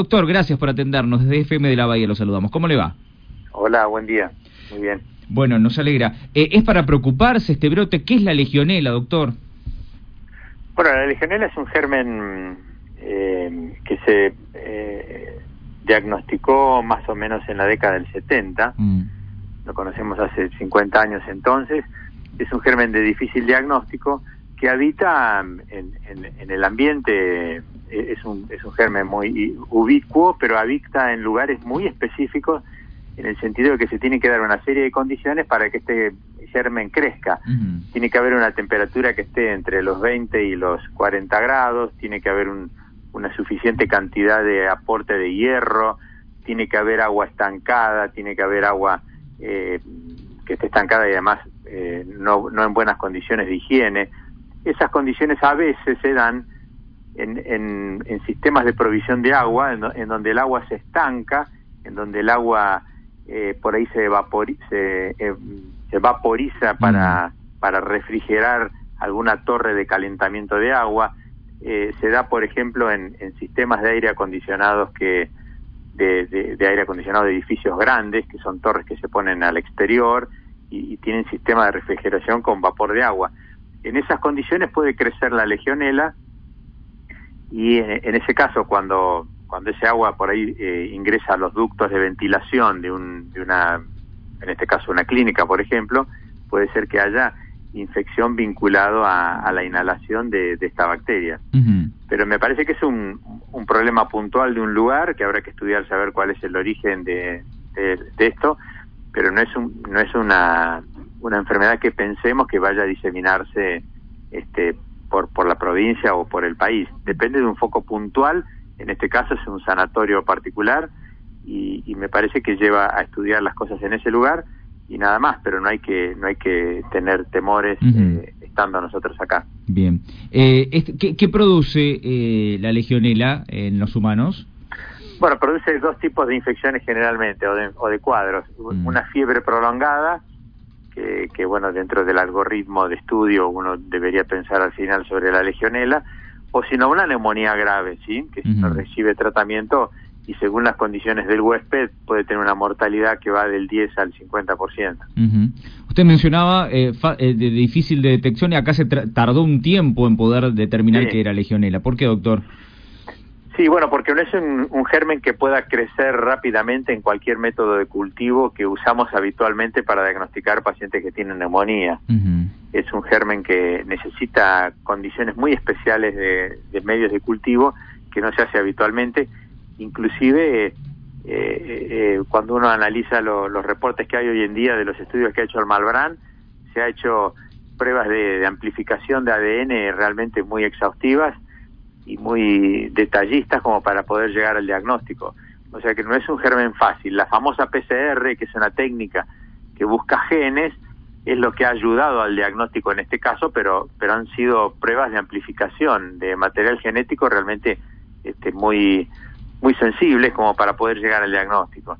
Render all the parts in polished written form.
Doctor, gracias por atendernos. Desde FM de la Bahía lo saludamos. ¿Cómo le va? Hola, buen día. Muy bien. Bueno, nos alegra. ¿Es para preocuparse este brote? ¿Qué es la legionela, doctor? Bueno, la legionela es un germen que se diagnosticó más o menos en la década del 70. Lo conocemos hace 50 años entonces. Es un germen de difícil diagnóstico que habita en el ambiente. Es un germen muy ubicuo, pero habita en lugares muy específicos, en el sentido de que se tiene que dar una serie de condiciones para que este germen crezca. Tiene que haber una temperatura que esté entre los 20 y los 40 grados, tiene que haber una suficiente cantidad de aporte de hierro, tiene que haber agua estancada, tiene que haber agua que esté estancada y además no en buenas condiciones de higiene. Esas condiciones a veces se dan en sistemas de provisión de agua, en donde el agua se estanca, en donde el agua por ahí se vaporiza para refrigerar alguna torre de calentamiento de agua. Se da, por ejemplo, en sistemas de aire acondicionados de aire acondicionado de edificios grandes, que son torres que se ponen al exterior y tienen sistema de refrigeración con vapor de agua. En esas condiciones puede crecer la legionela, y en ese caso, cuando ese agua por ahí ingresa a los ductos de ventilación de una, en este caso una clínica, por ejemplo, puede ser que haya infección vinculado a la inhalación de esta bacteria. Pero me parece que es un problema puntual de un lugar, que habrá que estudiar, saber cuál es el origen de esto, pero no es una enfermedad que pensemos que vaya a diseminarse por la provincia o por el país. Depende de un foco puntual. En este caso es un sanatorio particular y me parece que lleva a estudiar las cosas en ese lugar y nada más, pero no hay que tener temores estando nosotros acá. Bien. ¿Qué produce la legionela en los humanos? Bueno, produce dos tipos de infecciones generalmente, o de cuadros. Una fiebre prolongada, que bueno, dentro del algoritmo de estudio uno debería pensar al final sobre la legionela, o si no, una neumonía grave, ¿sí? Que si no recibe tratamiento y según las condiciones del huésped puede tener una mortalidad que va del 10 al 50%. Usted mencionaba de difícil de detección, y acá se tardó un tiempo en poder determinar que era legionela. ¿Por qué, doctor? Sí, bueno, porque no es un germen que pueda crecer rápidamente en cualquier método de cultivo que usamos habitualmente para diagnosticar pacientes que tienen neumonía. Es un germen que necesita condiciones muy especiales de medios de cultivo que no se hace habitualmente. Inclusive cuando uno analiza los reportes que hay hoy en día de los estudios que ha hecho el Malbrán, se ha hecho pruebas de amplificación de ADN realmente muy exhaustivas y muy detallistas como para poder llegar al diagnóstico. O sea que no es un germen fácil. La famosa PCR, que es una técnica que busca genes, es lo que ha ayudado al diagnóstico en este caso, pero han sido pruebas de amplificación de material genético realmente muy sensibles como para poder llegar al diagnóstico.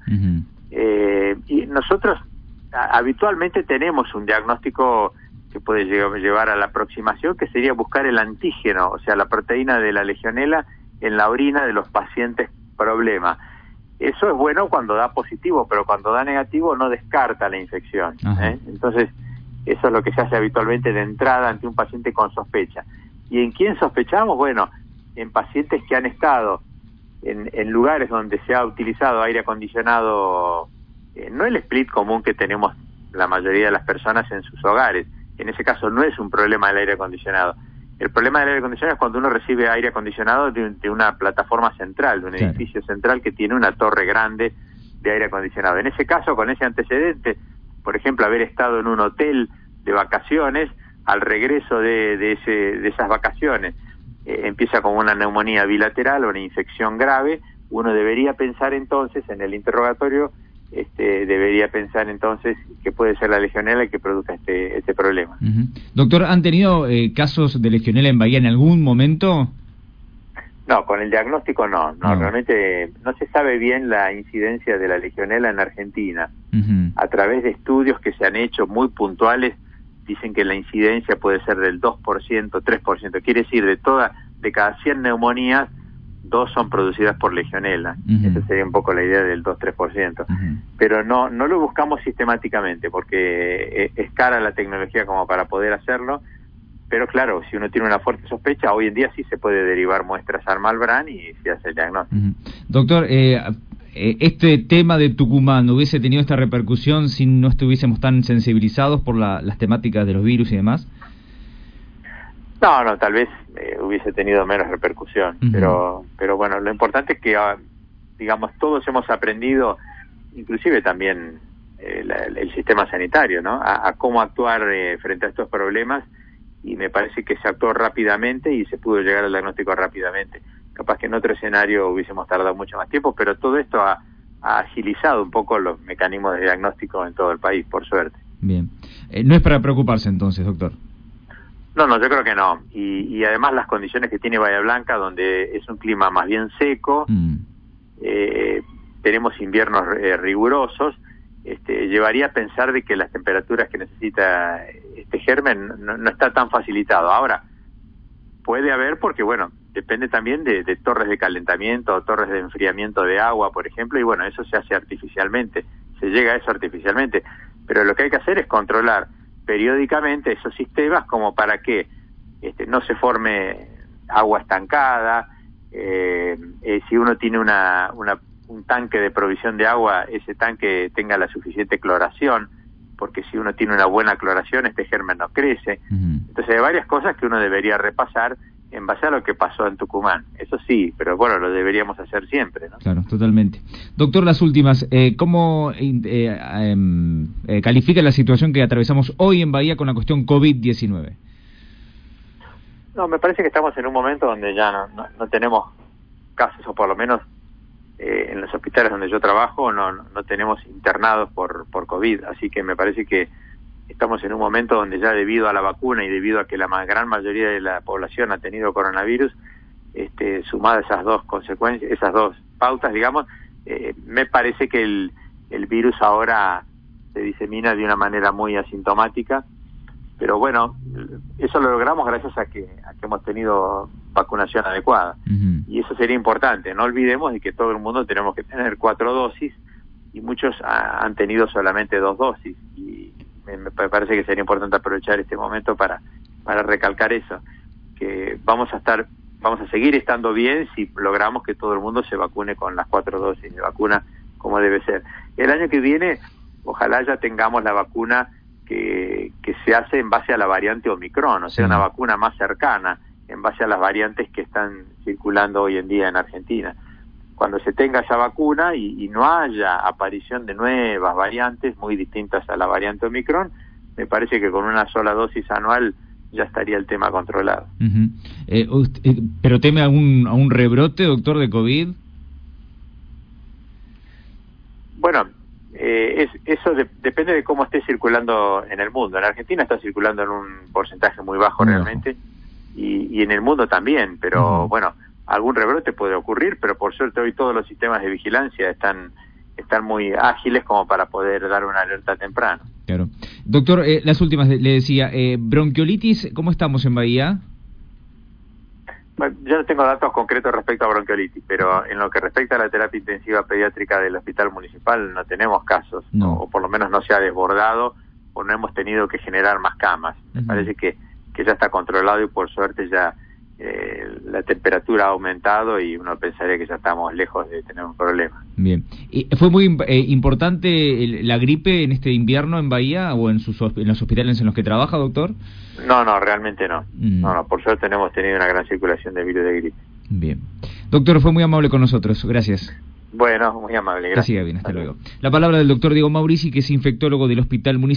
Y nosotros habitualmente tenemos un diagnóstico que puede llevar a la aproximación, que sería buscar el antígeno, o sea, la proteína de la legionela en la orina de los pacientes problema. Eso es bueno cuando da positivo, pero cuando da negativo no descarta la infección. Entonces, eso es lo que se hace habitualmente de entrada ante un paciente con sospecha. ¿Y en quién sospechamos? Bueno, en pacientes que han estado en lugares donde se ha utilizado aire acondicionado, no el split común que tenemos la mayoría de las personas en sus hogares. En ese caso no es un problema del aire acondicionado. El problema del aire acondicionado es cuando uno recibe aire acondicionado de una plataforma central, de un edificio central que tiene una torre grande de aire acondicionado. En ese caso, con ese antecedente, por ejemplo, haber estado en un hotel de vacaciones, al regreso de esas vacaciones, empieza con una neumonía bilateral o una infección grave, uno debería pensar entonces en el interrogatorio, debería pensar entonces que puede ser la legionela que produzca este problema. Doctor, ¿han tenido casos de legionela en Bahía en algún momento? No, con el diagnóstico no. Realmente no se sabe bien la incidencia de la legionela en Argentina. A través de estudios que se han hecho muy puntuales, dicen que la incidencia puede ser del 2%, 3%. Quiere decir, de cada 100 neumonías, 2 son producidas por Legionela. Esa sería un poco la idea del 2-3%. Pero no lo buscamos sistemáticamente, porque es cara la tecnología como para poder hacerlo. Pero claro, si uno tiene una fuerte sospecha, hoy en día sí se puede derivar muestras al Malbrán y se hace el diagnóstico. Doctor, este tema de Tucumán hubiese tenido esta repercusión si no estuviésemos tan sensibilizados por las temáticas de los virus y demás. No, tal vez hubiese tenido menos repercusión, pero bueno, lo importante es que, digamos, todos hemos aprendido, inclusive también el sistema sanitario, ¿no? A cómo actuar frente a estos problemas, y me parece que se actuó rápidamente y se pudo llegar al diagnóstico rápidamente. Capaz que en otro escenario hubiésemos tardado mucho más tiempo, pero todo esto ha agilizado un poco los mecanismos de diagnóstico en todo el país, por suerte. Bien. No es para preocuparse entonces, doctor. No, yo creo que no. Y además las condiciones que tiene Bahía Blanca, donde es un clima más bien seco, tenemos inviernos rigurosos, llevaría a pensar de que las temperaturas que necesita este germen no está tan facilitado. Ahora, puede haber, porque bueno, depende también de torres de calentamiento o torres de enfriamiento de agua, por ejemplo, y bueno, eso se hace artificialmente, se llega a eso artificialmente. Pero lo que hay que hacer es controlar periódicamente esos sistemas como para que no se forme agua estancada. Si uno tiene un tanque de provisión de agua, ese tanque tenga la suficiente cloración, porque si uno tiene una buena cloración, este germen no crece. Entonces hay varias cosas que uno debería repasar en base a lo que pasó en Tucumán. Eso sí, pero bueno, lo deberíamos hacer siempre, ¿no? Claro, totalmente. Doctor, las últimas, ¿cómo califica la situación que atravesamos hoy en Bahía con la cuestión COVID-19? No, me parece que estamos en un momento donde ya no tenemos casos, o por lo menos en los hospitales donde yo trabajo no tenemos internados por COVID, así que me parece que estamos en un momento donde ya, debido a la vacuna y debido a que la gran mayoría de la población ha tenido coronavirus, sumadas esas dos consecuencias, esas dos pautas, digamos, me parece que el virus ahora se disemina de una manera muy asintomática, pero bueno, eso lo logramos gracias a que hemos tenido vacunación adecuada. Y eso sería importante. No olvidemos de que todo el mundo tenemos que tener 4 dosis y muchos han tenido solamente 2 dosis, y me parece que sería importante aprovechar este momento para recalcar eso, que vamos a seguir estando bien si logramos que todo el mundo se vacune con las 4 dosis de vacuna como debe ser. El año que viene ojalá ya tengamos la vacuna que se hace en base a la variante Omicron, o sea, una vacuna más cercana en base a las variantes que están circulando hoy en día en Argentina. Cuando se tenga esa vacuna y no haya aparición de nuevas variantes muy distintas a la variante Omicron, me parece que con una sola dosis anual ya estaría el tema controlado. ¿Pero teme a un rebrote, doctor, de COVID? Bueno, eso depende de cómo esté circulando en el mundo. En Argentina está circulando en un porcentaje muy bajo realmente, y en el mundo también, pero bueno, algún rebrote puede ocurrir, pero por suerte hoy todos los sistemas de vigilancia están muy ágiles como para poder dar una alerta temprana. Claro. Doctor, las últimas, le decía, bronquiolitis, ¿cómo estamos en Bahía? Bueno, yo no tengo datos concretos respecto a bronquiolitis, pero en lo que respecta a la terapia intensiva pediátrica del Hospital Municipal no tenemos casos, o por lo menos no se ha desbordado, o no hemos tenido que generar más camas. Me parece que ya está controlado, y por suerte ya la temperatura ha aumentado y uno pensaría que ya estamos lejos de tener un problema. Bien. ¿Y fue muy importante la gripe en este invierno en Bahía o en los hospitales en los que trabaja, doctor? No, realmente no. No, por suerte hemos tenido una gran circulación de virus de gripe. Bien. Doctor, fue muy amable con nosotros. Gracias. Bueno, muy amable. Gracias. Que siga bien. Hasta luego. La palabra del doctor Diego Maurici, que es infectólogo del Hospital Municipal.